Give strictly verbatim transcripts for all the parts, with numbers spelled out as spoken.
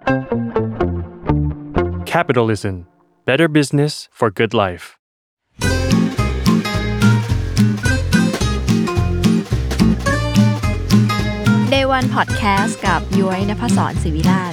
Capitalism. Better business for good life. Day วัน Podcast กับย้อยณภศร ศิวิราช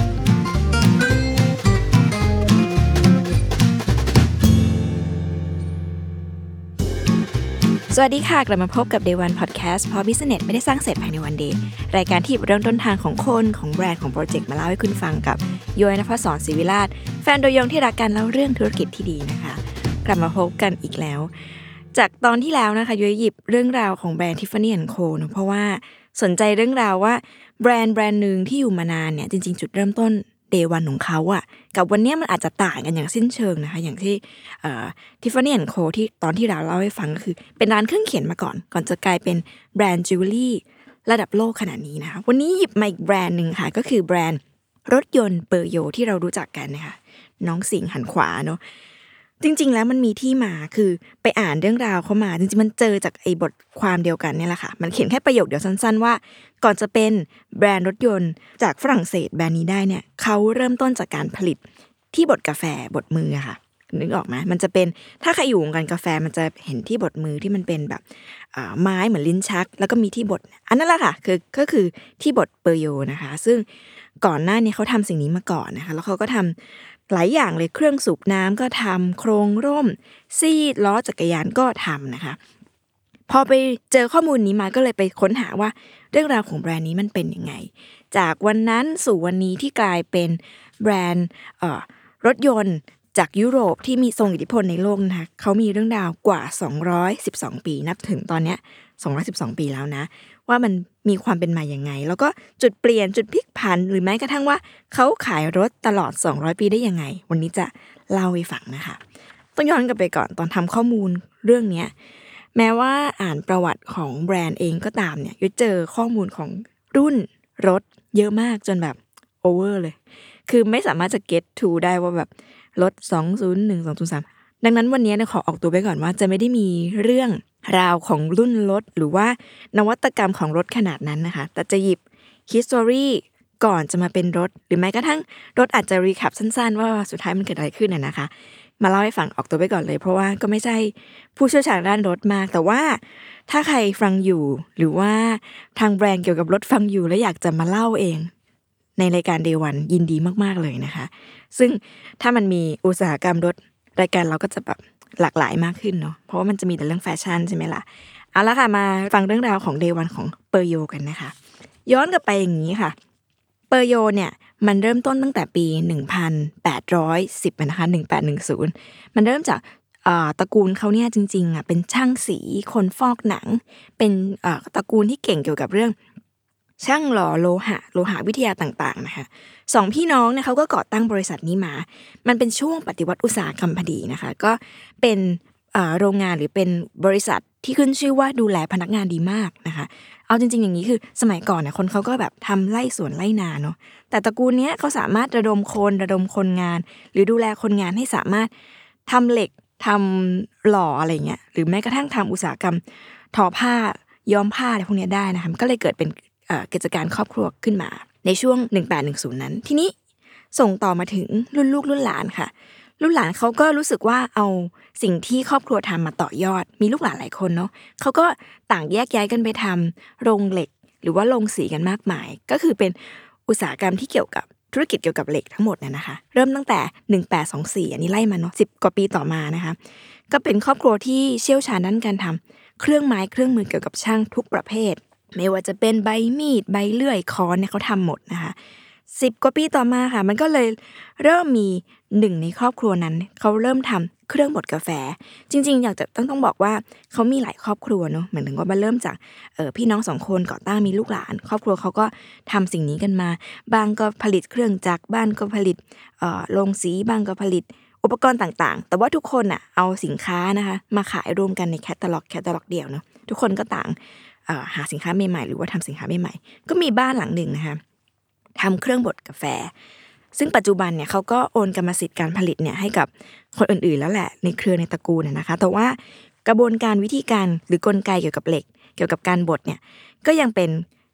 สวัสดีค่ะกลับมาพบกับ Day วัน Podcast เพราะ Business ไม่ได้สร้างเสร็จภายในวันเดย์รายการที่เริ่มต้นทางของคนของแบรนด์ของโปรเจกต์มาเล่าให้คุณฟังกับย้อยณภศร ศิวิราชแฟนตัวยงที่รักกันเล่าเรื่องธุรกิจที่ดีนะคะกลับมาพบกันอีกแล้วจากตอนที่แล้วนะคะย้อยหยิบเรื่องราวของแบรนด์ Tiffany แอนด์ Co เนอะเพราะว่าสนใจเรื่องราวว่าแบรนด์แบรนด์นึงที่อยู่มานานเนี่ยจริงๆจุดเริ่มต้นDay วันของเขาอ่ะกับวันนี้มันอาจจะต่างกันอย่างสิ้นเชิงนะคะอย่างที่เอ่อ Tiffany แอนด์ Co ที่ตอนที่เราเล่าให้ฟังก็คือเป็นร้านเครื่องเขียนมาก่อนก่อนจะกลายเป็นแบรนด์จิวเวลรี่ระดับโลกขนาดนี้นะคะวันนี้หยิบมาอีกแบรนด์นึงค่ะก็คือแบรนด์รถยนต์เปอร์โยที่เรารู้จักกันนะคะน้องสิงห์หันขวาเนาะจริงๆแล้วมันมีที่มาคือไปอ่านเรื่องราวเข้ามาจริงๆมันเจอจากไอ้บทความเดียวกันเนี่ยแหละค่ะมันเขียนแค่ประโยคเดียวสั้นๆว่าก่อนจะเป็นแบรนด์รถยนต์จากฝรั่งเศสแบรนด์นี้ได้เนี่ยเขาเริ่มต้นจากการผลิตที่บดกาแฟบดมือค่ะนึกออกไหมมันจะเป็นถ้าใครอยู่วงการกาแฟมันจะเห็นที่บดมือที่มันเป็นแบบไม้เหมือนลิ้นชักแล้วก็มีที่บดอันนั้นแหละค่ะคือก็คือที่บดเปอร์โยนะคะซึ่งก่อนหน้านี้เขาทำสิ่งนี้มาก่อนนะคะแล้วเขาก็ทำหลายอย่างเลยเครื่องสูบน้ำก็ทำโครงร่มซีดล้อจักรยานก็ทำนะคะพอไปเจอข้อมูลนี้มาก็เลยไปค้นหาว่าเรื่องราวของแบรนด์นี้มันเป็นยังไงจากวันนั้นสู่วันนี้ที่กลายเป็นแบรนด์เอ่อรถยนต์จากยุโรปที่มีทรงอิทธิพลในโลกนะคะเขามีเรื่องราวกว่าสองร้อยสิบสองปีนับถึงตอนเนี้ยสองร้อยสิบสองปีแล้วนะว่ามันมีความเป็นมาอย่างไงแล้วก็จุดเปลี่ยนจุดพลิกผันหรือแม้กระทั่งว่าเขาขายรถตลอดสองร้อยปีได้ยังไงวันนี้จะเล่าให้ฟังนะคะต้องย้อนกลับไปก่อนตอนทำข้อมูลเรื่องนี้แม้ว่าอ่านประวัติของแบรนด์เองก็ตามเนี่ยเจอข้อมูลของรุ่นรถเยอะมากจนแบบโอเวอร์เลยคือไม่สามารถจะ get to ได้ว่าแบบรถสองศูนย์หนึ่ง สองศูนย์สามดังนั้นวันนี้เนี่ยขอออกตัวไปก่อนว่าจะไม่ได้มีเรื่องราวของรุ่นรถหรือว่านวัตกรรมของรถขนาดนั้นนะคะแต่จะหยิบ history ก่อนจะมาเป็นรถหรือแม้กระทั่งรถอาจจะรีแคปสั้นๆว่าสุดท้ายมันเกิดอะไรขึ้นน่ะนะคะมาเล่าให้ฟังออกตัวไปก่อนเลยเพราะว่าก็ไม่ใช่ผู้เชี่ยวชาญด้านรถมากแต่ว่าถ้าใครฟังอยู่หรือว่าทางแบรนด์เกี่ยวกับรถฟังอยู่และอยากจะมาเล่าเองในรายการ Day วัน ยินดีมากๆเลยนะคะซึ่งถ้ามันมีอุตสาหกรรมรถรายการเราก็จะแบบหลากหลายมากขึ้นเนาะเพราะว่ามันจะมีแต่เรื่องแฟชั่นใช่ไหมล่ะเอาละค่ะมาฟังเรื่องราวของ Day วันของเปอร์โยกันนะคะย้อนกลับไปอย่างนี้ค่ะเปอร์โยเนี่ยมันเริ่มต้นตั้งแต่ปีหนึ่งพันแปดร้อยสิบนะคะหนึ่งพันแปดร้อยสิบมันเริ่มจากอ่าตระกูลเขาเนี่ยจริงๆอ่ะเป็นช่างสีคนฟอกหนังเป็นอ่าตระกูลที่เก่งเกี่ยวกับเรื่องช่างหล่อโลหะโลหะวิทยาต่างๆนะคะสองพี่น้องเนี่ยเขาก็ก่อตั้งบริษัทนี้มามันเป็นช่วงปฏิวัติอุตสาหกรรมพอดีนะคะก็เป็นโรงงานหรือเป็นบริษัทที่ขึ้นชื่อว่าดูแลพนักงานดีมากนะคะเอาจริงๆอย่างนี้คือสมัยก่อนเนี่ยคนเขาก็แบบทำไร่สวนไร่นาเนาะแต่ตระกูลนี้เขาสามารถระดมคนระดมคนงานหรือดูแลคนงานให้สามารถทำเหล็กทำหล่ออะไรเงี้ยหรือแม้กระทั่งทำอุตสาหกรรมทอผ้าย้อมผ้าอะไรพวกนี้ได้นะคะก็เลยเกิดเป็นกิจการครอบครัวขึ้นมาในช่วงหนึ่งพันแปดร้อยสิบนั้นทีนี้ส่งต่อมาถึงรุ่นลูกรุ่นหลานค่ะรุ่นหลานเขาก็รู้สึกว่าเอาสิ่งที่ครอบครัวทำมาต่อยอดมีลูกหลานหลายคนเนาะเขาก็ต่างแยกย้ายกันไปทำโรงเหล็กหรือว่าโรงสีกันมากมายก็คือเป็นอุตสาหกรรมที่เกี่ยวกับธุรกิจเกี่ยวกับเหล็กทั้งหมดน่ะนะคะเริ่มตั้งแต่หนึ่งพันแปดร้อยยี่สิบสี่อันนี้ไล่มาเนาะสิบกว่าปีต่อมานะคะก็เป็นครอบครัวที่เชี่ยวชาญด้านการทำเครื่องไม้เครื่องมือเกี่ยวกับช่างทุกประเภทไม่ว่าจะเป็นใบมีดใบเลื่อยค้อนเนี่ยเขาทำหมดนะคะสิบกว่าปีต่อมาค่ะมันก็เลยเริ่มมีหนึ่งในครอบครัวนั้นเขาเริ่มทำเครื่องบดกาแฟจริงๆอยากจะต้องต้องบอกว่าเขามีหลายครอบครัวเนาะเหมือนถึงว่ามันเริ่มจากเอ่อพี่น้องสองคนก่อตั้งมีลูกหลานครอบครัวเขาก็ทำสิ่งนี้กันมาบางก็ผลิตเครื่องจักรบ้านก็ผลิตเอ่อโรงสีบางก็ผลิตอุปกรณ์ต่างๆแต่ว่าทุกคนน่ะเอาสินค้านะคะมาขายรวมกันในแคตตาล็อกแคตตาล็อกเดียวเนาะทุกคนก็ต่างหาสินค้าใหม่ๆหรือว่าทำสินค้าใหม่ๆก็มีบ้านหลังหนึ่งนะคะทำเครื่องบดกาแฟซึ่งปัจจุบันเนี่ยเขาก็โอนกรรมสิทธิ์การผลิตเนี่ยให้กับคนอื่นๆแล้วแหละในเครือในตระกูลนะคะแต่ว่ากระบวนการวิธีการหรือกลไกเกี่ยวกับเหล็กเกี่ยวกับการบดเนี่ยก็ยังเป็น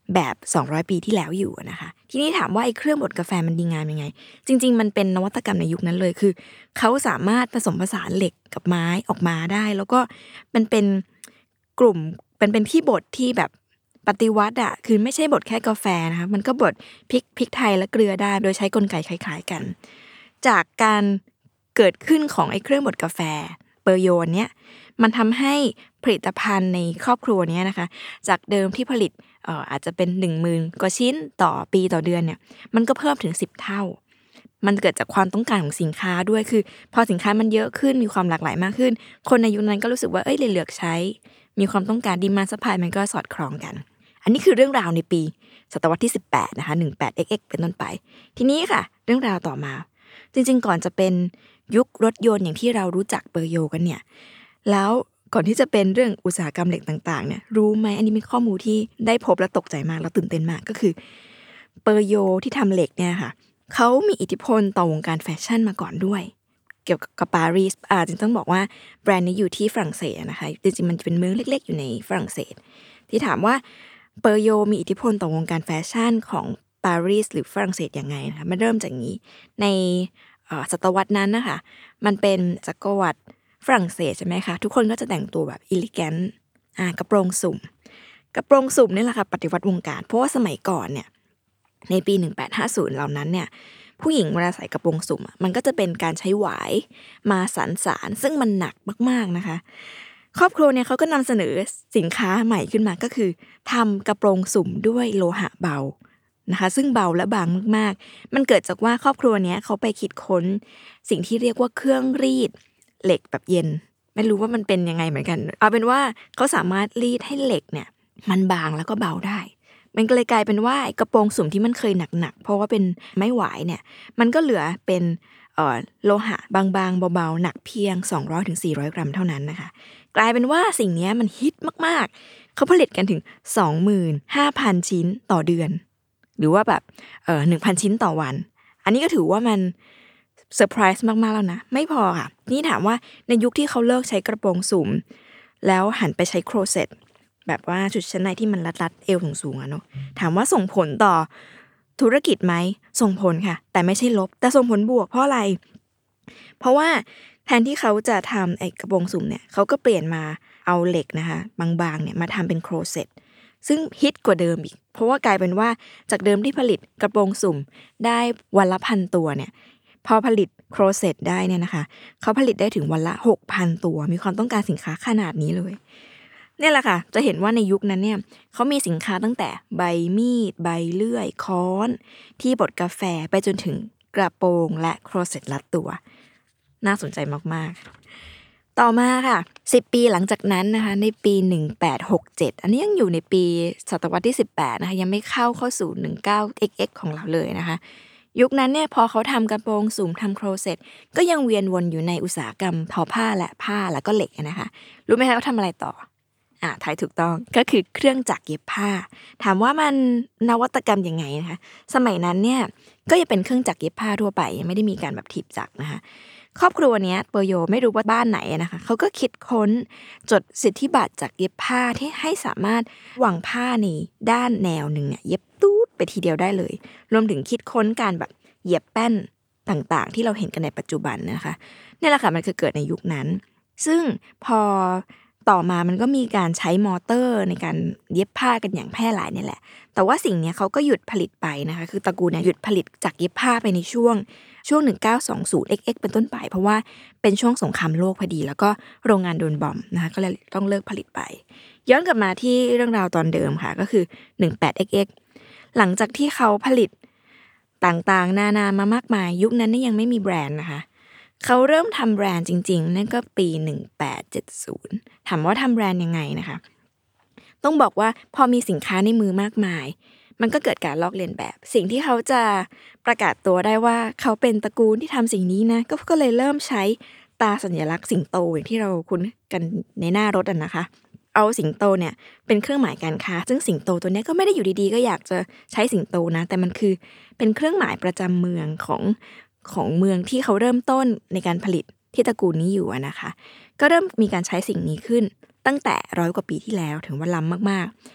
แบบสองร้อยปีที่แล้วอยู่นะคะทีนี้ถามว่าไอ้เครื่องบดกาแฟมันดีงามยังไงจริงๆมันเป็นนวัตกรรมในยุคนั้นเลยคือเขาสามารถผสมผสานเหล็กกับไม้ออกมาได้แล้วก็มันเป็นกลุ่มเป็นเป็นที่บดที่แบบปฏิวัติอ่ะคือไม่ใช่บดแค่กาแฟนะคะมันก็บดพริกพริกไทยและเกลือได้โดยใช้กลไกคล้ายๆกันจากการเกิดขึ้นของไอ้เครื่องบดกาแฟเปอร์โยนเนี้ยมันทำให้ผลิตภัณฑ์ในครอบครัวนี้นะคะจากเดิมที่ผลิตเอ่ออาจจะเป็น หนึ่งหมื่น กว่าชิ้นต่อปีต่อเดือนเนี่ยมันก็เพิ่มถึงสิบเท่ามันเกิดจากความต้องการของสินค้าด้วยคือพอสินค้ามันเยอะขึ้นมีความหลากหลายมากขึ้นคนในยุคนั้นก็รู้สึกว่าเอ้ยเลยเลือกใช้มีความต้องการดีมานด์ซัพพลายมันก็สอดคล้องกันอันนี้คือเรื่องราวในปีศตวรรษที่สิบแปดนะคะสิบแปด เอ็กซ์ เอ็กซ์ เป็นต้นไปทีนี้ค่ะเรื่องราวต่อมาจริงๆก่อนจะเป็นยุครถยนต์อย่างที่เรารู้จักเปอร์โยกันเนี่ยแล้วก่อนที่จะเป็นเรื่องอุตสาหกรรมเหล็กต่างๆเนี่ยรู้ไหมอันนี้เป็นข้อมูลที่ได้พบและตกใจมากแล้วตื่นเต้นมากก็คือเปอร์โยที่ทำเหล็กเนี่ยค่ะเขามีอิทธิพลต่อวงการแฟชั่นมาก่อนด้วยเกี่ยวกับปารีสอ่าจริงต้องบอกว่าแบรนด์นี้อยู่ที่ฝรั่งเศสนะคะจริงๆมันเป็นเมืองเล็กๆอยู่ในฝรั่งเศสที่ถามว่าเปอร์โยมีอิทธิพลต่อวงการแฟชั่นของปารีสหรือฝรั่งเศสยังไงนะคะมันเริ่มจากนี้ในศตวรรษนั้นนะคะมันเป็นจักรวรรดิฝรั่งเศสใช่ไหมคะทุกคนก็จะแต่งตัวแบบอิลิแกนต์อ่ากระโปรงสุ่มกระโปรงสุ่มนี่แหละค่ะปฏิวัติวงการเพราะว่าสมัยก่อนเนี่ยในปีหนึ่งแปดห้าศูนย์เหล่านั้นเนี่ยผู้หญิงเวลาใส่กระโปรงสุ่มมันก็จะเป็นการใช้หวายมาสานสารซึ่งมันหนักมากๆนะคะครอบครัวเนี่ยเขาก็นำเสนอสินค้าใหม่ขึ้นมาก็คือทำกระโปรงสุ่มด้วยโลหะเบานะคะซึ่งเบาและบางมากๆมันเกิดจากว่าครอบครัวเนี้ยเขาไปคิดค้นสิ่งที่เรียกว่าเครื่องรีดเหล็กแบบเย็นไม่รู้ว่ามันเป็นยังไงเหมือนกันเอาเป็นว่าเขาสามารถรีดให้เหล็กเนี่ยมันบางแล้วก็เบาได้มันก็เลยกลายเป็นว่ากระโปรงสุ่มที่มันเคยหนักๆเพราะว่าเป็นไม้หวายเนี่ยมันก็เหลือเป็นเอ่อโลหะบางๆเบาๆหนักเพียง สองร้อยถึงสี่ร้อย กรัมเท่านั้นนะคะกลายเป็นว่าสิ่งนี้มันฮิตมากๆเขาผลิตกันถึง สองหมื่นห้าพัน ชิ้นต่อเดือนหรือว่าแบบเอ่อ หนึ่งพัน ชิ้นต่อวันอันนี้ก็ถือว่ามันเซอร์ไพรส์มากๆแล้วนะไม่พอค่ะนี่ถามว่าในยุคที่เขาเลิกใช้กระโปรงสุ่มแล้วหันไปใช้โครเซ็ตแบบว่าชุดชั้นในที่มันรัดๆเอวสูงๆอ่ะเนาะถามว่าส่งผลต่อธุรกิจไหมส่งผลค่ะแต่ไม่ใช่ลบแต่ส่งผลบวกเพราะอะไรเพราะว่าแทนที่เขาจะทำไอ้กระโปรงสุ่มเนี่ยเขาก็เปลี่ยนมาเอาเหล็กนะคะบางๆเนี่ยมาทำเป็นโครเซ็ตซึ่งฮิตกว่าเดิมอีกเพราะว่ากลายเป็นว่าจากเดิมที่ผลิตกระโปรงสุ่มได้วันละพันตัวเนี่ยพอผลิตโครเซ็ตได้เนี่ยนะคะเขาผลิตได้ถึงวันละ หกพัน ตัวมีความต้องการสินค้าขนาดนี้เลยเนี่ยแหละค่ะจะเห็นว่าในยุคนั้นเนี่ยเขามีสินค้าตั้งแต่ใบมีดใบเลื่อยค้อนที่บดกาแฟไปจนถึงกระโปรงและโครเซ็ตลัดตัวน่าสนใจมากๆต่อมาค่ะสิบปีหลังจากนั้นนะคะในปีหนึ่งพันแปดร้อยหกสิบเจ็ดอันนี้ยังอยู่ในปีศตวรรษที่สิบแปดนะคะยังไม่เข้าเข้าสู่สิบเก้า เอ็กซ์ เอ็กซ์ ของเราเลยนะคะยุคนั้นเนี่ยพอเขาทำกระโปรงสุ่มทำโครเซ็ตก็ยังเวียนวนอยู่ในอุตสาหกรรมทอผ้าและผ้าแล้วก็เหล็กนะคะรู้ไหมคะเขาทำอะไรต่ออ่าทายถูกต้องก็คือเครื่องจักรเย็บผ้าถามว่ามันนวัตกรรมยังไงนะคะสมัยนั้นเนี่ยก็ยังเป็นเครื่องจักรเย็บผ้าทั่วไปยังไม่ได้มีการแบบถีบจักรนะคะครอบครัวเนี้ยเปอร์โยไม่รู้ว่าบ้านไหนนะคะเขาก็คิดค้นจดสิทธิบัตรจักรเย็บผ้าที่ให้สามารถวางผ้าในด้านแนวหนึ่งเนี่ยเย็บตูดไปทีเดียวได้เลยรวมถึงคิดค้นการแบบเหยียบแป้นต่างๆที่เราเห็นกันในปัจจุบันนะคะนี่แหละค่ะมันคือเกิดในยุคนั้นซึ่งพอต่อมามันก็มีการใช้มอเตอร์ในการเย็บผ้ากันอย่างแพร่หลายนี่แหละแต่ว่าสิ่งนี้เขาก็หยุดผลิตไปนะคะคือตระกูลเนี่ยหยุดผลิตจักรเย็บผ้าไปในช่วงช่วงหนึ่งพันเก้าร้อยยี่สิบ เอ็กซ์ เอ็กซ์ เป็นต้นไปเพราะว่าเป็นช่วงสงครามโลกพอดีแล้วก็โรงงานโดนบอมนะคะก็เลยต้องเลิกผลิตไปย้อนกลับมาที่เรื่องราวตอนเดิมค่ะก็คือสิบแปด เอ็กซ์ เอ็กซ์ หลังจากที่เขาผลิตต่างๆนานามามากมายยุคนั้นนี่ยังไม่มีแบรนด์นะคะเขาเริ่มทำแบรนด์จริงๆนั่นก็ปีหนึ่งพันแปดร้อยเจ็ดสิบถามว่าทำแบรนด์ยังไงนะคะต้องบอกว่าพอมีสินค้าในมือมากมายมันก็เกิดการลอกเลียนแบบสิ่งที่เขาจะประกาศตัวได้ว่าเขาเป็นตระกูลที่ทำสิ่งนี้นะก็ก็เลยเริ่มใช้ตาสัญลักษณ์สิงโตอย่างที่เราคุ้นกันในหน้ารถอ่ะนะคะเอาสิงโตเนี่ยเป็นเครื่องหมายการค้าซึ่งสิงโตตัวนี้ก็ไม่ได้อยู่ดีๆก็อยากจะใช้สิงโตนะแต่มันคือเป็นเครื่องหมายประจำเมืองของของเมืองที่เขาเริ่มต้นในการผลิตที่ตระกูลนี้อยู่นะคะก็เริ่มมีการใช้สิ่งนี้ขึ้นตั้งแต่ร้อยกว่าปีที่แล้วถึงว่าล้ำมาก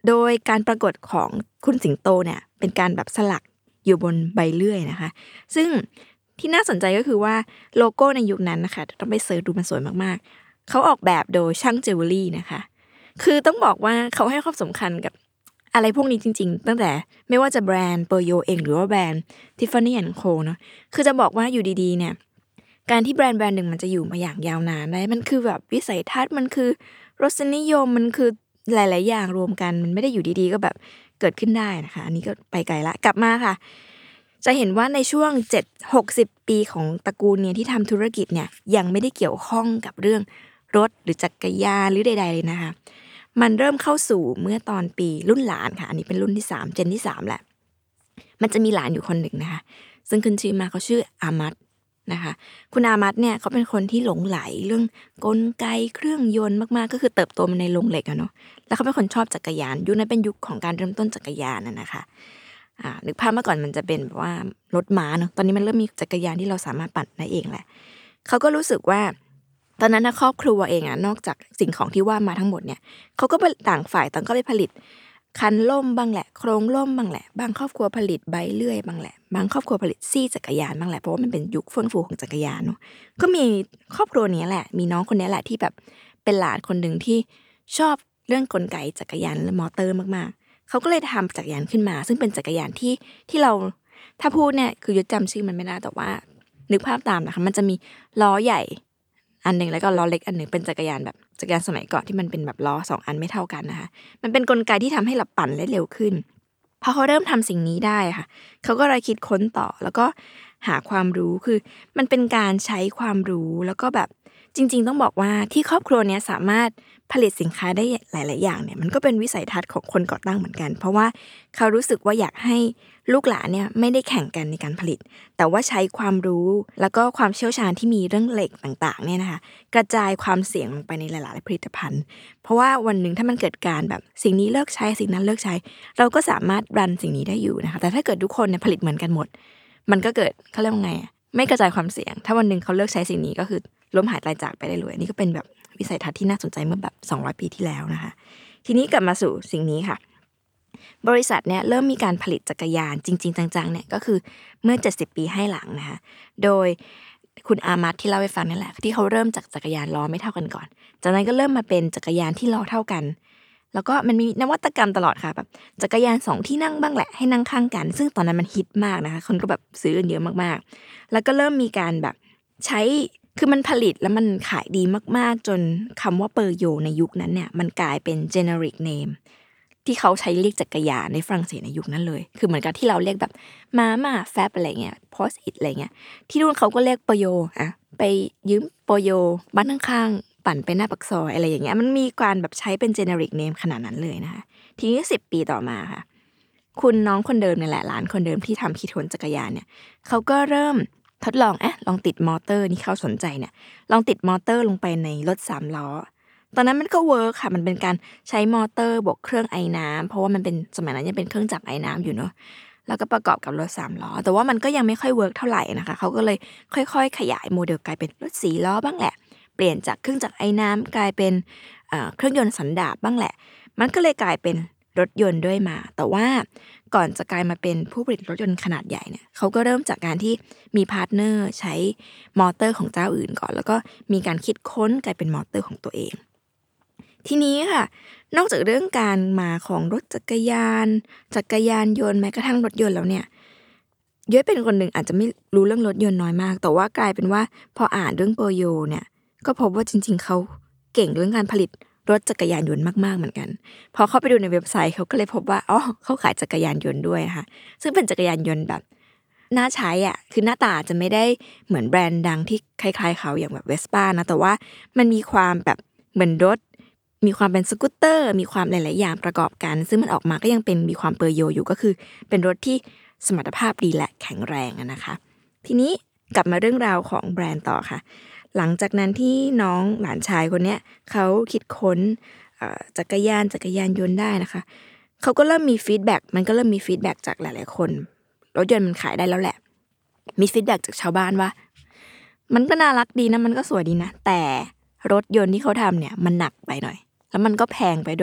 โดยการปรากฏของคุณสิงโตเนี่ยเป็นการแบบสลักอยู่บนใบเลื่อยนะคะซึ่งที่น่าสนใจก็คือว่าโลโก้ในยุคนั้นนะคะต้องไปเสิร์ชดูมันสวยมากๆเขาออกแบบโดยช่างเจวเวลรี่นะคะคือต้องบอกว่าเขาให้ความสำคัญกับอะไรพวกนี้จริงๆตั้งแต่ไม่ว่าจะแบรนด์เปอร์โยเองหรือว่าแบรนด์ Tiffany แอนด์ Co เนาะคือจะบอกว่าอยู่ดีๆเนี่ยการที่แบรนด์แบรนด์หนึ่งมันจะอยู่มาอย่างยาวนานได้มันคือแบบวิสัยทัศน์มันคือรสนิยมมันคือหลายๆอย่างรวมกันมันไม่ได้อยู่ดีๆก็แบบเกิดขึ้นได้นะคะอันนี้ก็ไปไกลละกลับมาค่ะจะเห็นว่าในช่วงเจ็ด หกสิบปีของตระกูลเนี่ยที่ทำธุรกิจเนี่ยยังไม่ได้เกี่ยวข้องกับเรื่องรถหรือจักรยานหรือใดๆเลยนะคะมันเริ่มเข้าสู่เมื่อตอนปีรุ่นหลานค่ะอันนี้เป็นรุ่นที่สามเจนที่สามแหละมันจะมีหลานอยู่คนหนึ่งนะคะซึ่งขึ้นชื่อมาเขาชื่ออามัดนะคะคุณอามัดเนี่ยเขาเป็นคนที่หลงไหลเรื่องกลไกเครื่องยนต์มากๆก็คือเติบโตมาในโรงเหล็กอะเนาะแล้วเขาเป็นคนชอบจักรยานยุคนั้นเป็นยุคของการเริ่มต้นจักรยานน่ะนะคะอ่านึกภาพเมื่อก่อนมันจะเป็นแบบว่ารถม้าเนาะตอนนี้มันเริ่มมีจักรยานที่เราสามารถปั่นได้เองแหละเขาก็รู้สึกว่าตอนนั้นนะครอบครัวเองอะนอกจากสิ่งของที่ว่ามาทั้งหมดเนี่ยเขาก็ต่างฝ่ายต่างก็ไปผลิตคันล่มบ้างแหละโครงล่มบ้างแหละบางครอบครัวผลิตใบเลื่อยบ้างแหละบางครอบครัวผลิตซี่จักรยานบ้างแหละเพราะว่ามันเป็นยุคเฟื่องฟูของจักรยานเนาะก็มีครอบครัวนี้แหละมีน้องคนนี้แหละที่แบบเป็นหลานคนนึงที่ชอบเรื่องกลไกจักรยานและมอเตอร์มากๆเขาก็เลยทำจักรยานขึ้นมาซึ่งเป็นจักรยานที่ที่เราถ้าพูดเนี่ยคือยุดจำชื่อมันไม่ได้แต่ว่านึกภาพตามนะคะมันจะมีล้อใหญ่อันนึงแล้วก็ล้อเล็กอันนึงเป็นจักรยานแบบจักรยานสมัยก่อนที่มันเป็นแบบล้อสองอันไม่เท่ากันนะคะมันเป็นกลไกที่ทำให้เราปั่นได้เร็วขึ้นพอเขาเริ่มทำสิ่งนี้ได้ค่ะเขาก็เลยคิดค้นต่อแล้วก็หาความรู้คือมันเป็นการใช้ความรู้แล้วก็แบบจริงๆต้องบอกว่าที่ครอบครัวนี้สามารถผลิตสินค้าได้หลายๆอย่างเนี่ยมันก็เป็นวิสัยทัศน์ของคนก่อตั้งเหมือนกันเพราะว่าเขารู้สึกว่าอยากให้ลูกหลานเนี่ยไม่ได้แข่งกันในการผลิตแต่ว่าใช้ความรู้แล้วก็ความเชี่ยวชาญที่มีเรื่องเหล็กต่างๆเนี่ยนะคะกระจายความเสี่ยงลงไปในหลายๆผลิตภัณฑ์เพราะว่าวันนึงถ้ามันเกิดการแบบสิ่งนี้เลิกใช้สิ่งนั้นเลิกใช้เราก็สามารถรันสิ่งนี้ได้อยู่นะคะแต่ถ้าเกิดทุกคนเนี่ยผลิตเหมือนกันหมดมันก็เกิดเขาเรียกว่าไงไม่กระจายความเสี่ยงถ้าวันนึงเขาเลิกใช้สิ่งนี้ก็คือล้มหายตายจากไปได้เลยนี่ก็เป็นแบบวิสัยทัศน์ที่น่าสนใจเมื่อแบบสองร้อยปีที่แล้วนะคะทีนี้กลับมาสู่สิ่งนี้ค่ะบริษัทเนี่ยเริ่มมีการผลิตจักรยานจริงๆจังๆเนี่ยก็คือเมื่อเจ็ดสิบปีให้หลังนะคะโดยคุณอามัดที่เล่าให้ฟังนี่แหละที่เขาเริ่มจากจักรยานล้อไม่เท่ากันก่อนจากนั้นก็เริ่มมาเป็นจักรยานที่ล้อเท่ากันแล้วก็มันมีนวัตกรรมตลอดค่ะแบบจักรยานสองที่นั่งบ้างแหละให้นั่งข้างกันซึ่งตอนนั้นมันฮิตมากนะคะคนก็แบบซื้อกันเยอะมากๆแล้วก็เริ่มมีการแบบใช้คือมันผลิตแล้วมันขายดีมากๆจนคำว่าเปอร์โยในยุคนั้นเนี่ยมันกลายเป็น generic name ที่เขาใช้เรียกจักรยานในฝรั่งเศสในยุคนั้นเลยคือเหมือนกับที่เราเรียกแบบมาม่าแฟบอะไรเงี้ยพอสอิทอะไรเงี้ยที่นู่นเขาก็เรียกเปอร์โยอะไปยืมเปอร์โยบ้านข้างๆปั่นไปหน้าปากซอยอะไรอย่างเงี้ยมันมีการแบบใช้เป็น generic name ขนาดนั้นเลยนะคะทีนี้สิบปีต่อมาค่ะคุณน้องคนเดิมนี่แหละหลานคนเดิมที่ทำคิดค้นจักรยานเนี่ยเขาก็เริ่มทดลองเอ๊ะลองติดมอเตอร์นี่เขาสนใจเนี่ยลองติดมอเตอร์ลงไปในรถสามล้อตอนนั้นมันก็เวิร์คค่ะมันเป็นการใช้มอเตอร์บวกเครื่องไอน้ำเพราะว่ามันเป็นสมัยนั้นยังเป็นเครื่องจักรไอน้ำอยู่เนาะแล้วก็ประกอบกับรถสามล้อแต่ว่ามันก็ยังไม่ค่อยเวิร์คเท่าไหร่นะคะเขาก็เลยค่อยๆขยายโมเดลกลายเป็นรถสี่ล้อบ้างแหละเปลี่ยนจากเครื่องจักรไอน้ำกลายเป็นเครื่องยนต์สันดาปบ้างแหละมันก็เลยกลายเป็นรถยนต์ด้วยมาแต่ว่าก่อนจะกลายมาเป็นผู้ผลิตรถยนต์ขนาดใหญ่เนี่ยเขาก็เริ่มจากการที่มีพาร์ทเนอร์ใช้มอเตอร์ของเจ้าอื่นก่อนแล้วก็มีการคิดค้นกลายเป็นมอเตอร์ของตัวเองทีนี้ค่ะนอกจากเรื่องการมาของรถจักรยานจักรยานยนต์แม้กระทั่งรถยนต์แล้วเนี่ยย้อยเป็นคนหนึ่งอาจจะไม่รู้เรื่องรถยนต์น้อยมากแต่ว่ากลายเป็นว่าพออ่านเรื่องเปอร์โยเนี่ยก็พบว่าจริงๆเขาเก่งเรื่องการผลิตรถจักรยานยนต์มากๆเหมือนกันพอเข้าไปดูในเว็บไซต์เขาก็เลยพบว่าอ๋อเขาขายจักรยานยนต์ด้วยนะคะซึ่งเป็นจักรยานยนต์แบบน่าใช้อ่ะคือหน้าตาจะไม่ได้เหมือนแบรนด์ดังที่คล้ายๆเขาอย่างแบบเวสป้านะแต่ว่ามันมีความแบบเหมือนรถมีความเป็นสกูตเตอร์มีความหลายๆอย่างประกอบกันซึ่งมันออกมาก็ยังเป็นมีความเปอร์โยอยู่ก็คือเป็นรถที่สมรรถภาพดีและแข็งแรงนะคะทีนี้กลับมาเรื่องราวของแบรนด์ต่อค่ะหลังจากนั้นที่น้องหลานชายคนเนี้ยเขาคิดค้นจักรยานจักรยานยนต์ได้นะคะเขาก็เริ่มมีฟีดแบ็กมันก็เริ่มมีฟีดแบ็กจากหลายๆคนรถยนต์มันขายได้แล้วแหละมีฟีดแบ็กจากชาวบ้านว่ามันก็น่ารักดีนะมันก็สวยดีนะแต่รถยนต์ที่เขาทำเนี่ยมันหนักไปหน่อยแล้วมันก็แพงไปด้วย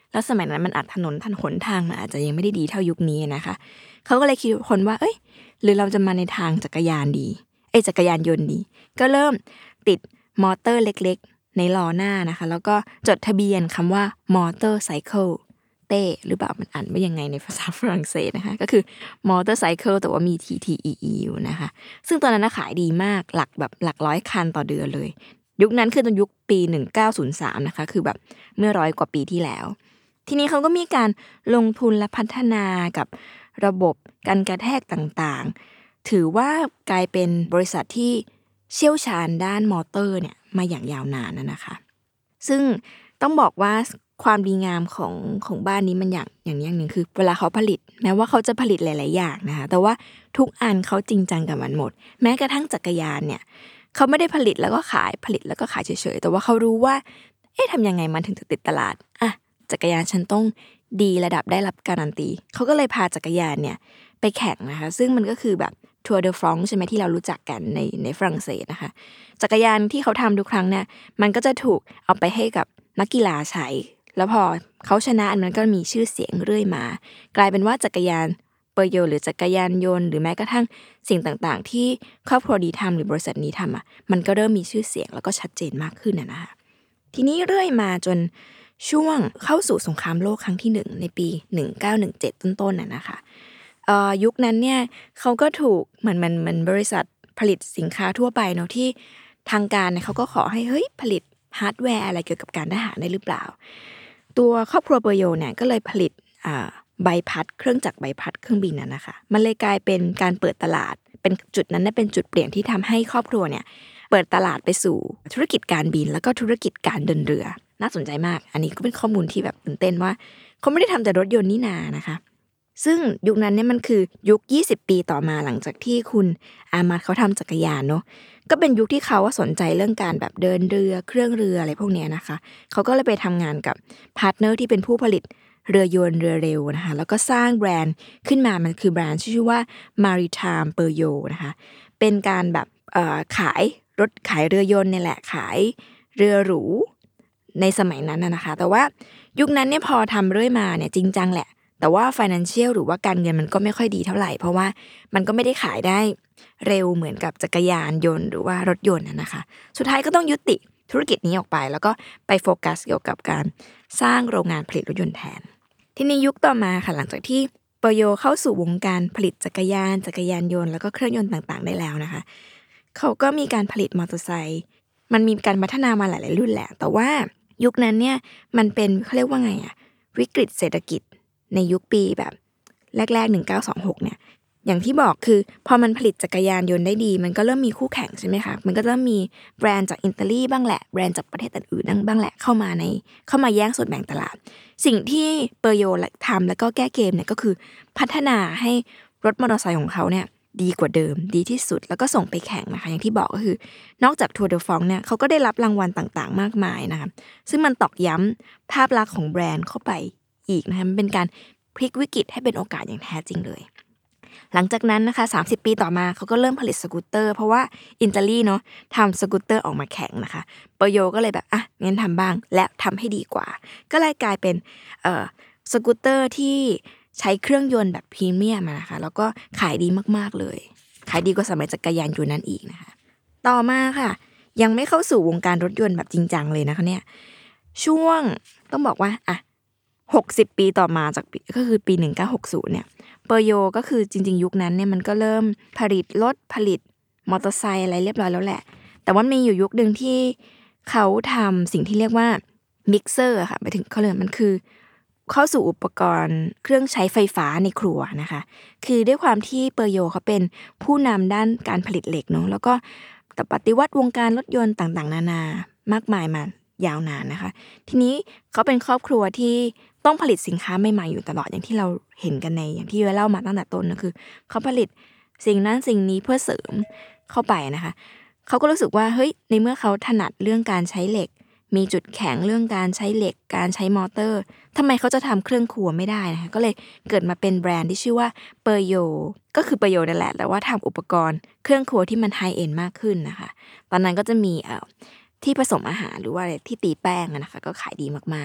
แล้วสมัยนั้นมันอาจถนนถนนทางมันอาจจะยังไม่ได้ดีเท่ายุคนี้นะคะเขาก็เลยคิดคนว่าเอ้ยหรือเราจะมาในทางจักรยานดีเอ้ยจักรยานยนต์ดีก็เริ่มติดมอเตอร์เล็กๆในล้อหน้านะคะแล้วก็จดทะเบียนคำว่ามอเตอร์ไซเคิลเต้หรือเปล่ามันอ่านว่ายังไงในภาษาฝรั่งเศสนะคะก็คือมอเตอร์ไซเคิลแต่ว่ามี ที ที อี อี อยู่นะคะซึ่งตอนนั้นขายดีมากหลักแบบหลักร้อยคันต่อเดือนเลยยุคนั้นคือตอนยุคปีหนึ่งพันเก้าร้อยสามนะคะคือแบบเมื่อร้อยกว่าปีที่แล้วทีนี้เขาก็มีการลงทุนและพัฒนากับระบบกันกระแทกต่างๆถือว่ากลายเป็นบริษัทที่เชี่ยวชาญด้านมอเตอร์เนี่ยมาอย่างยาวนานนะนะคะซึ่งต้องบอกว่าความดีงามของของบ้านนี้มันอย่างอย่างนี้อย่างหนึ่งคือเวลาเขาผลิตแม้ว่าเขาจะผลิตหลายๆอย่างนะคะแต่ว่าทุกอันเขาจริงจังกับมันหมดแม้กระทั่งจักรยานเนี่ยเขาไม่ได้ผลิตแล้วก็ขายผลิตแล้วก็ขายเฉยๆแต่ว่าเขารู้ว่าเอ๊ะทำยังไงมันถึงจะติดตลาดอ่ะจักรยานฉันต้องดีระดับได้รับการันตีเขาก็เลยพาจักรยานเนี่ยไปแข่งนะคะซึ่งมันก็คือแบบทัวร์เดอฟรองซ์ใช่ไหมที่เรารู้จักกันในในฝรั่งเศสนะคะจักรยานที่เขาทำทุกครั้งเนี่ยมันก็จะถูกเอาไปให้กับนักกีฬาใช้แล้วพอเขาชนะอันนั้นก็มีชื่อเสียงเรื่อยมากลายเป็นว่าจักรยานเปอร์โยหรือจักรยานยนต์หรือแม้กระทั่งสิ่งต่างๆที่ครอบครัวนี้ทำหรือบริษัทนี้ทำอ่ะมันก็เริ่มมีชื่อเสียงแล้วก็ชัดเจนมากขึ้นนะนะคะทีนี้เรื่อยมาจนช่วงเข้าสู่สงครามโลกครั้งที่หนึ่งในปีหนึ่งพันเก้าร้อยสิบเจ็ดต้นๆน่ะนะคะเอ่อยุคนั้นเนี่ยเขาก็ถูกเหมือนมันเหมือนบริษัทผลิตสินค้าทั่วไปเนาะที่ทางการเนี่ยเขาก็ขอให้เฮ้ยผลิตฮาร์ดแวร์อะไรเกี่ยวกับการทหารได้หรือเปล่าตัวครอบครัวเปอร์โยเนี่ยก็เลยผลิตอ่าใบพัดเครื่องจักรใบพัดเครื่องบินน่ะนะคะมันเลยกลายเป็นการเปิดตลาดเป็นจุดนั้นน่ะเป็นจุดเปลี่ยนที่ทำให้ครอบครัวเนี่ยเปิดตลาดไปสู่ธุรกิจการบินแล้วก็ธุรกิจการเดินเรือน่าสนใจมากอันนี้ก็เป็นข้อมูลที่แบบตื่นเต้นว่าเขาไม่ได้ทำแต่รถยนต์นี่นานะคะซึ่งยุคนั้นเนี่ยมันคือยุคยี่สิบปีต่อมาหลังจากที่คุณอามัดเขาทำจักรยานเนาะก็เป็นยุคที่เขาสนใจเรื่องการแบบเดินเรือเครื่องเรืออะไรพวกนี้นะคะเขาก็เลยไปทำงานกับพาร์ทเนอร์ที่เป็นผู้ผลิตเรือยนต์เรือเร็วนะคะแล้วก็สร้างแบรนด์ขึ้นมามันคือแบรนด์ชื่อว่า Maritime Peryo นะคะเป็นการแบบเอ่อขายรถขายเรือยนต์เนี่ยแหละขายเรือหรูในสมัยนั้นน่ะนะคะแต่ว่ายุคนั้นเนี่ยพอทำเรื่อยมาเนี่ยจริงจังแหละแต่ว่า financial หรือว่าการเงินมันก็ไม่ค่อยดีเท่าไหร่เพราะว่ามันก็ไม่ได้ขายได้เร็วเหมือนกับจักรยานยนต์หรือว่ารถยนต์นะคะ สุดท้ายก็ต้องยุติธุรกิจนี้ออกไปแล้วก็ไปโฟกัสเกี่ยวกับการสร้างโรงงานผลิตรถยนต์แทนทีนี้ยุคต่อมาค่ะหลังจากที่เปอร์โยเข้าสู่วงการผลิตจักรยานจักรยานยนต์แล้วก็เครื่องยนต์ต่างๆได้แล้วนะคะเขาก็มีการผลิตมอเตอร์ไซค์มันมีการพัฒนามาหลายๆรุ่นแหละแต่ว่ายุคนั้นเนี่ยมันเป็นเขาเรียกว่าไงอะวิกฤตเศรษฐกิจในยุคปีแบบแรกๆหนึ่งพันเก้าร้อยยี่สิบหกเนี่ยอย่างที่บอกคือพอมันผลิตจักรยานยนต์ได้ดีมันก็เริ่มมีคู่แข่งใช่ไหมคะมันก็เริ่มมีแบรนด์จากอิตาลีบ้างแหละแบรนด์จากประเทศอื่นๆบ้างแหละเข้ามาในเข้ามาแย่งส่วนแบ่งตลาดสิ่งที่เปอร์โยทำแล้วก็แก้เกมเนี่ยก็คือพัฒนาให้รถมอเตอร์ไซค์ของเขาเนี่ยดีกว่าเดิมดีที่สุดแล้วก็ส่งไปแข่งนะคะอย่างที่บอกก็คือนอกจากทัวร์เดอฟรองซ์เนี่ยเขาก็ได้รับรางวัลต่างๆมากมายนะคะซึ่งมันตอกย้ำภาพลักษณ์ของแบรนด์เข้าไปอีกนะคะมันเป็นการพลิกวิกฤตให้เป็นโอกาสอย่างแท้จริงเลยหลังจากนั้นนะคะสามสิบปีต่อมาเขาก็เริ่มผลิตสกูตเตอร์เพราะว่าอิตาลีเนาะทำสกูตเตอร์ออกมาแข่งนะคะเปอร์โยก็เลยแบบอ่ะงั้นทำบ้างและทำให้ดีกว่าก็เลยกลายเป็นเอ่อสกูตเตอร์ที่ใช้เครื่องยนต์แบบพรีเมียมนะคะแล้วก็ขายดีมากๆเลยขายดีกว่าสมัยจักรยานยนต์นั้นอีกนะคะต่อมาค่ะยังไม่เข้าสู่วงการรถยนต์แบบจริงจังเลยนะคะเนี่ยช่วงต้องบอกว่าอ่ะหกสิบปีต่อมาจากก็คือปีหนึ่งพันเก้าร้อยหกสิบเนี่ยเปอร์โยก็คือจริงๆยุคนั้นเนี่ยมันก็เริ่มผลิตรถผลิตมอเตอร์ไซค์อะไรเรียบร้อยแล้วแหละแต่ว่ามีอยู่ยุคนึงที่เขาทำสิ่งที่เรียกว่ามิกเซอร์ค่ะหมายถึงเขาเรียกมันคือเข้าสู่อุปกรณ์เครื่องใช้ไฟฟ้าในครัวนะคะคือด้วยความที่เปอร์โยเขาเป็นผู้นำด้านการผลิตเหล็กเนาะแล้วก็ปฏิวัติวงการรถยนต์ต่างๆนานามากมายมายาวนานนะคะทีนี้เขาเป็นครอบครัวที่ต้องผลิตสินค้าใหม่ๆอยู่ตลอดอย่างที่เราเห็นกันในอย่างที่เล่ามาตั้งแต่ต้นก็คือเขาผลิตสิ่งนั้นสิ่งนี้เพื่อเสริมเข้าไปนะคะเขาก็รู้สึกว่าเฮ้ยในเมื่อเขาถนัดเรื่องการใช้เหล็กมีจุดแข็งเรื่องการใช้เหล็กการใช้มอเตอร์ทำไมเขาจะทำเครื่องครัวไม่ได้นะคะก็เลยเกิดมาเป็นแบรนด์ที่ชื่อว่าเปอร์โยก็คือเปอร์โยนั่นแหละแต่ว่าทำอุปกรณ์เครื่องครัวที่มันไฮเอ็นด์มากขึ้นนะคะตอนนั้นก็จะมีเอ่อที่ผสมอาหารหรือว่าที่ตีแป้งนะคะก็ขายดีมาก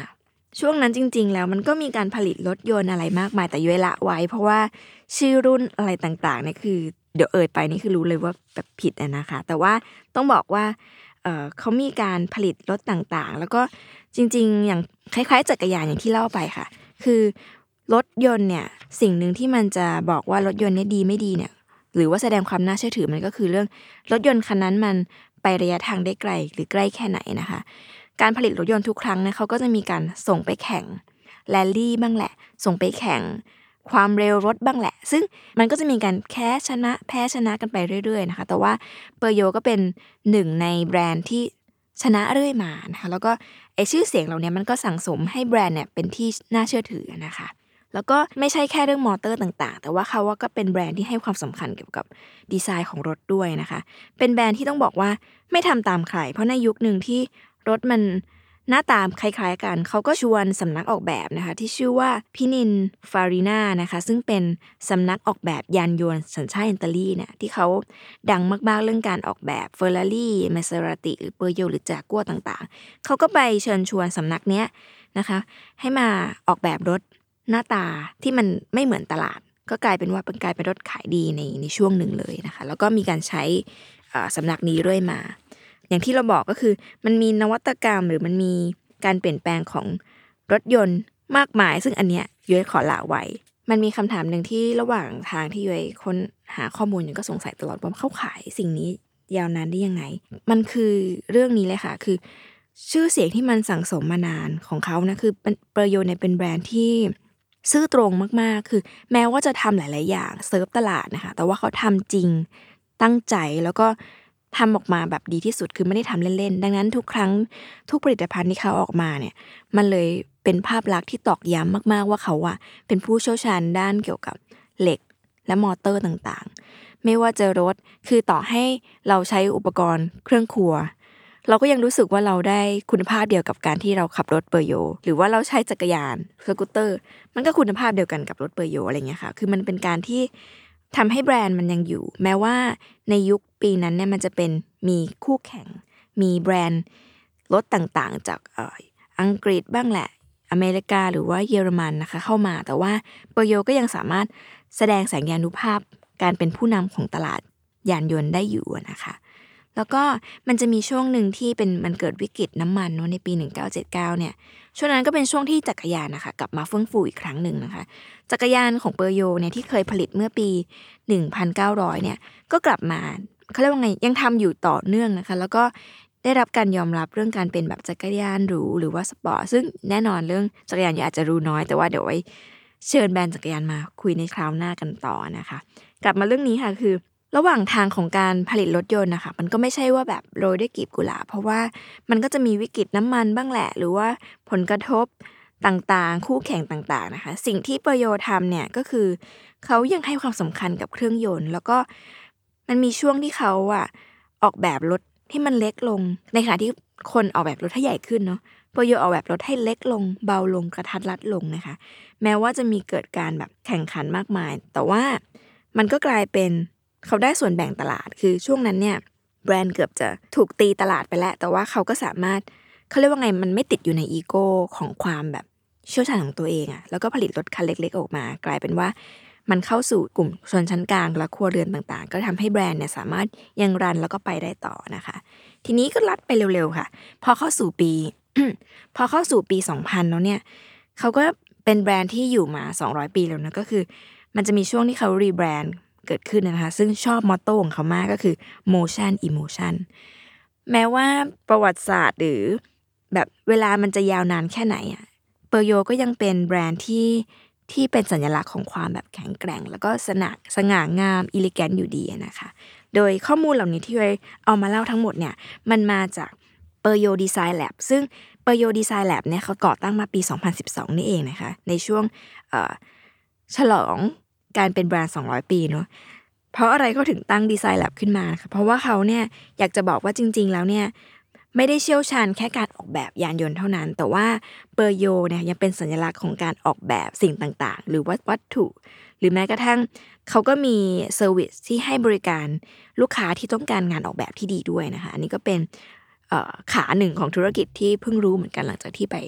ช่วงนั้นจริงๆแล้วมันก็มีการผลิตรถยนต์อะไรมากมายแต่ย้อยละไว้เพราะว่าชื่อรุ่นอะไรต่างๆเนี่ยคือเดี๋ยวเอ่ยไปนี่คือรู้เลยว่าแบบผิดอะนะคะแต่ว่าต้องบอกว่าเอ่อเขามีการผลิตรถต่างๆแล้วก็จริงๆอย่างคล้ายๆจักรยานอย่างที่เล่าไปค่ะคือรถยนต์เนี่ยสิ่งนึงที่มันจะบอกว่ารถยนต์เนี่ยดีไม่ดีเนี่ยหรือว่าแสดงความน่าเชื่อถือมันก็คือเรื่องรถยนต์คันนั้นมันไประยะทางได้ไกลหรือใกล้แค่ไหนนะคะการผลิตรถยนต์ทุกครั้งเนี่ยเขาก็จะมีการส่งไปแข่งแรลลี่บ้างแหละส่งไปแข่งความเร็วรถบ้างแหละซึ่งมันก็จะมีการแพ้ชนะแพ้ชนะกันไปเรื่อยๆนะคะแต่ว่าเปอร์โยก็เป็นหนึ่งในแบรนด์ที่ชนะเรื่อยมานะคะแล้วก็ไอ้ชื่อเสียงเหล่านี้มันก็สั่งสมให้แบรนด์เนี่ยเป็นที่น่าเชื่อถือนะคะแล้วก็ไม่ใช่แค่เรื่องมอเตอร์ต่างๆแต่ว่าเขาว่าก็เป็นแบรนด์ที่ให้ความสำคัญเกี่ยวกับดีไซน์ของรถด้วยนะคะเป็นแบรนด์ที่ต้องบอกว่าไม่ทำตามใครเพราะในยุคนึงที่รถมันหน้าตาคล้ายๆกันเขาก็ชวนสำนักออกแบบนะคะที่ชื่อว่าพินินฟาริน่านะคะซึ่งเป็นสำนักออกแบบยานยนต์สัญชาติอิตาลีเนี่ยที่เขาดังมากๆเรื่องการออกแบบเฟอร์รารี่เมเซราติหรือเปอร์โยหรือจากัวต่างๆเขาก็ไปเชิญชวนสำนักเนี้ยนะคะให้มาออกแบบรถหน้าตาที่มันไม่เหมือนตลาดก็กลายเป็นว่าเป็นกลายเป็นรถขายดีในในช่วงหนึ่งเลยนะคะแล้วก็มีการใช้สำนักนี้เรื่อยมาอย่างที่เราบอกก็คือมันมีนวัตกรรมหรือมันมีการเปลี่ยนแปลงของรถยนต์มากมายซึ่งอันเนี้ยย้อยขอละไว้มันมีคำถามหนึ่งที่ระหว่างทางที่ย้อยค้นหาข้อมูลอยู่ก็สงสัยตลอดว่าเขาขายสิ่งนี้ยาวนานได้ยังไงมันคือเรื่องนี้เลยค่ะคือชื่อเสียงที่มันสั่งสมมานานของเขานะคือเปอร์โยเนี่ยเป็นแบรนด์ที่ซื่อตรงมากๆคือแม้ว่าจะทำหลายๆอย่างเซิร์ฟตลาดนะคะแต่ว่าเขาทำจริงตั้งใจแล้วก็ทำออกมาแบบดีที่สุดคือไม่ได้ทำเล่นๆดังนั้นทุกครั้งทุกผลิตภัณฑ์ที่เขาออกมาเนี่ยมันเลยเป็นภาพลักษณ์ที่ตอกย้ำมากๆว่าเขาอะเป็นผู้เชี่ยวชาญด้านเกี่ยวกับเหล็กและมอเตอร์ต่างๆไม่ว่าจะรถคือต่อให้เราใช้อุปกรณ์เครื่องครัวเราก็ยังรู้สึกว่าเราได้คุณภาพเดียวกับการที่เราขับรถเปอร์โยหรือว่าเราใช้จักรยานสกูตเตอร์มันก็คุณภาพเดียวกันกับรถเปอร์โยอะไรเงี้ยค่ะคือมันเป็นการที่ทำให้แบรนด์มันยังอยู่แม้ว่าในยุคปีนั้นเนี่ยมันจะเป็นมีคู่แข่งมีแบรนด์รถต่างๆจากเอ่ออังกฤษบ้างแหละอเมริกาหรือว่าเยอรมันนะคะเข้ามาแต่ว่าเปอร์โยก็ยังสามารถแสดงแสงยานุภาพการเป็นผู้นำของตลาดยานยนต์ได้อยู่นะคะแล้วก็มันจะมีช่วงหนึ่งที่เป็นมันเกิดวิกฤตน้ำมันเนาะในปีหนึ่งเก้าเจ็ดเก้าเนี่ยช่วงนั้นก็เป็นช่วงที่จักรยานนะคะกลับมาเฟื่องฟูอีกครั้งหนึ่งนะคะจักรยานของเปอร์โยเนี่ยที่เคยผลิตเมื่อปีหนึ่งพันเก้าร้อยเนี่ยก็กลับมาเขาเรียกว่าไงยังทำอยู่ต่อเนื่องนะคะแล้วก็ได้รับการยอมรับเรื่องการเป็นแบบจักรยานหรูหรือว่าสปอร์ตซึ่งแน่นอนเรื่องจักรยานอาจจะรู้น้อยแต่ว่าเดี๋ยวไว้เชิญแบรนด์จักรยานมาคุยในคราวหน้ากันต่อนะคะกลับมาเรื่องนี้ค่ะคือระหว่างทางของการผลิตรถยนต์นะคะมันก็ไม่ใช่ว่าแบบโรยด้วยกลีบกุหลาบเพราะว่ามันก็จะมีวิกฤตน้ำมันบ้างแหละหรือว่าผลกระทบต่างๆคู่แข่งต่างๆนะคะสิ่งที่เปอร์โยทำเนี่ยก็คือเขายังให้ความสำคัญกับเครื่องยนต์แล้วก็มันมีช่วงที่เขาอ่ะออกแบบรถที่มันเล็กลงในขณะที่คนออกแบบรถให้ใหญ่ขึ้นเนาะเปอร์โยออกแบบรถให้เล็กลงเบาลงกระทัดรัดลงนะคะแม้ว่าจะมีเกิดการแบบแข่งขันมากมายแต่ว่ามันก็กลายเป็นเขาได้ส่วนแบ่งตลาดคือช่วงนั้นเนี่ยแบรนด์เกือบจะถูกตีตลาดไปแล้วแต่ว่าเขาก็สามารถเขาเรียกว่าไงมันไม่ติดอยู่ในอีโก้ของความแบบเชี่ยวชาญของตัวเองอะแล้วก็ผลิตรถคันเล็กๆออกมากลายเป็นว่ามันเข้าสู่กลุ่มชนชั้นกลางและครัวเรือนต่างๆก็ทำให้แบรนด์เนี่ยสามารถยังรันแล้วก็ไปได้ต่อนะคะทีนี้ก็ลัดไปเร็วๆค่ะพอเข้าสู่ปี พอเข้าสู่ปีสองพันแล้วเนี่ยเขาก็เป็นแบรนด์ที่อยู่มาสองร้อยปีแล้วนะก็คือมันจะมีช่วงที่เขารีแบรนด์เกิดขึ้นนะคะซึ่งชอบมอตโต้ของเขามากก็คือ motion emotion แม้ว่าประวัติศาสตร์หรือแบบเวลามันจะยาวนานแค่ไหนอ่ะเปอร์โยก็ยังเป็นแบรนด์ที่ที่เป็นสัญลักษณ์ของความแบบแข็งแกร่งแล้วก็สง่าสง่างามอิเลแกนต์อยู่ดีนะคะโดยข้อมูลเหล่านี้ที่เราเอามาเล่าทั้งหมดเนี่ยมันมาจากเปอร์โยดีไซน์แลบซึ่งเปอร์โยดีไซน์แลบเนี่ยเขาก่อตั้งมาปีสองพันสิบสองนี่เองนะคะในช่วงเอ่อฉลองการเป็นแบรนด์สองร้อยปีเนาะเพราะอะไรเขาถึงตั้งดีไซน์แลบขึ้นมานะคะเพราะว่าเขาเนี่ยอยากจะบอกว่าจริงๆแล้วเนี่ยไม่ได้เชี่ยวชาญแค่การออกแบบยานยนต์เท่านั้นแต่ว่าเปอร์โยเนี่ยยังเป็นสัญลักษณ์ของการออกแบบสิ่งต่างๆหรือว่าวัตถุหรือแม้กระทั่งเขาก็มีเซอร์วิสที่ให้บริการลูกค้าที่ต้องการงานออกแบบที่ดีด้วยนะคะอันนี้ก็เป็นขาหนึ่งของธุรกิจที่เพิ่งรู้เหมือนกันหลังจากที่ไป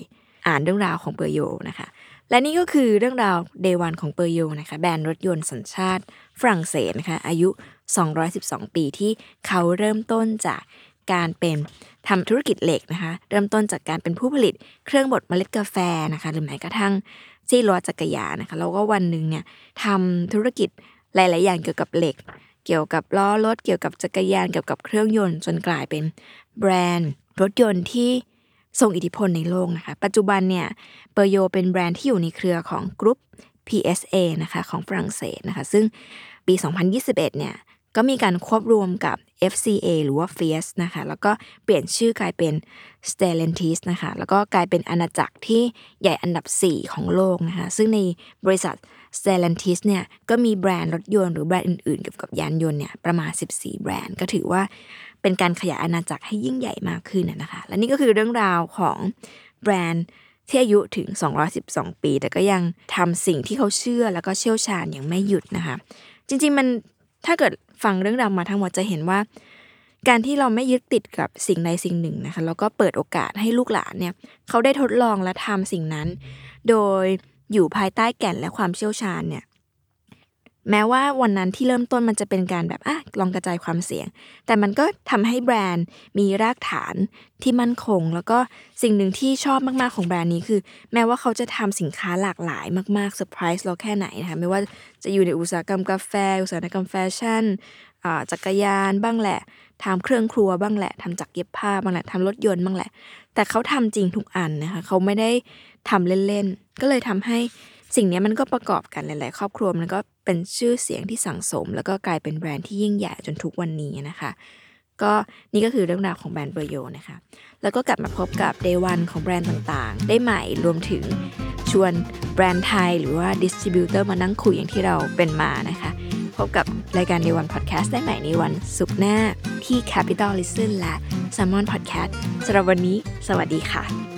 อ่านเรื่องราวของเปอร์โยนะคะและนี่ก็คือเรื่องราว Day วันของเปอร์โยนะคะแบรนด์รถยนต์สัญชาติฝรั่งเศสนะคะอายุสองร้อยสิบสองปีที่เขาเริ่มต้นจากการเป็นทำธุรกิจเหล็กนะคะเริ่มต้นจากการเป็นผู้ผลิตเครื่องบดเมล็ดกาแฟนะคะหรือแม้กระทั่งซี่ล้อจักรยานนะคะแล้วก็วันนึงเนี่ยทำธุรกิจหลายๆอย่างเกี่ยวกับเหล็กเกี่ยวกับล้อรถเกี่ยวกับจักรยานเกี่ยวกับเครื่องยนต์จนกลายเป็นแบรนด์รถยนต์ที่ทรงอิทธิพลในโลกนะคะปัจจุบันเนี่ยเปอร์โยเป็นแบรนด์ที่อยู่ในเครือของกรุ๊ป พี เอส เอ นะคะของฝรั่งเศสนะคะซึ่งปีสองพันยี่สิบเอ็ดเนี่ยก็มีการควบรวมกับ เอฟ ซี เอ หรือว่า Fiat นะคะแล้วก็เปลี่ยนชื่อกลายเป็น Stellantis นะคะแล้วก็กลายเป็นอาณาจักรที่ใหญ่อันดับสี่ของโลกนะคะซึ่งในบริษัท Stellantis เนี่ยก็มีแบรนด์รถยนต์หรือแบรนด์อื่นๆเกี่ยวกับยานยนต์เนี่ยประมาณสิบสี่แบรนด์ก็ถือว่าเป็นการขยายอาณาจักรให้ยิ่งใหญ่มากขึ้นนะคะและนี่ก็คือเรื่องราวของแบรนด์ที่อายุถึงสองร้อยสิบสองปีแต่ก็ยังทำสิ่งที่เขาเชื่อแล้วก็เชี่ยวชาญอย่างไม่หยุดนะคะจริงๆมันถ้าเกิดฟังเรื่องราวมาทั้งหมดจะเห็นว่าการที่เราไม่ยึดติดกับสิ่งใดสิ่งหนึ่งนะคะแล้วก็เปิดโอกาสให้ลูกหลานเนี่ยเขาได้ทดลองและทำสิ่งนั้นโดยอยู่ภายใต้แก่นและความเชี่ยวชาญเนี่ยแม้ว่าวันนั้นที่เริ่มต้นมันจะเป็นการแบบอ่ะลองกระจายความเสี่ยงแต่มันก็ทำให้แบรนด์มีรากฐานที่มั่นคงแล้วก็สิ่งหนึ่งที่ชอบมากๆของแบรนด์นี้คือแม้ว่าเขาจะทำสินค้าหลากหลายมากๆเซอร์ไพรส์เราแค่ไหนนะคะไม่ว่าจะอยู่ในอุตสาหกรรมกาแฟอุตสาหกรรมแฟชั่นอ่าจักรยานบ้างแหละทำเครื่องครัวบ้างแหละทำจักรเย็บผ้าบ้างแหละทำรถยนต์บ้างแหละแต่เขาทำจริงทุกอันนะคะเขาไม่ได้ทำเล่นๆก็เลยทำให้สิ่งนี้มันก็ประกอบกันหลายๆครอบครัวมันก็เป็นชื่อเสียงที่สั่งสมแล้วก็กลายเป็นแบรนด์ที่ยิ่งใหญ่จนทุกวันนี้นะคะก็นี่ก็คือเรื่องราวของแบรนด์เปอร์โยนะคะแล้วก็กลับมาพบกับ Day วันของแบรนด์ต่างๆได้ใหม่รวมถึงชวนแบรนด์ไทยหรือว่าดิสทริบิวเตอร์มานั่งคุยอย่างที่เราเป็นมานะคะพบกับรายการ Day วัน Podcast ได้ใหม่ในวันศุกร์หน้าที่ Capital Listen และ Salmon Podcast สำหรับวันนี้สวัสดีค่ะ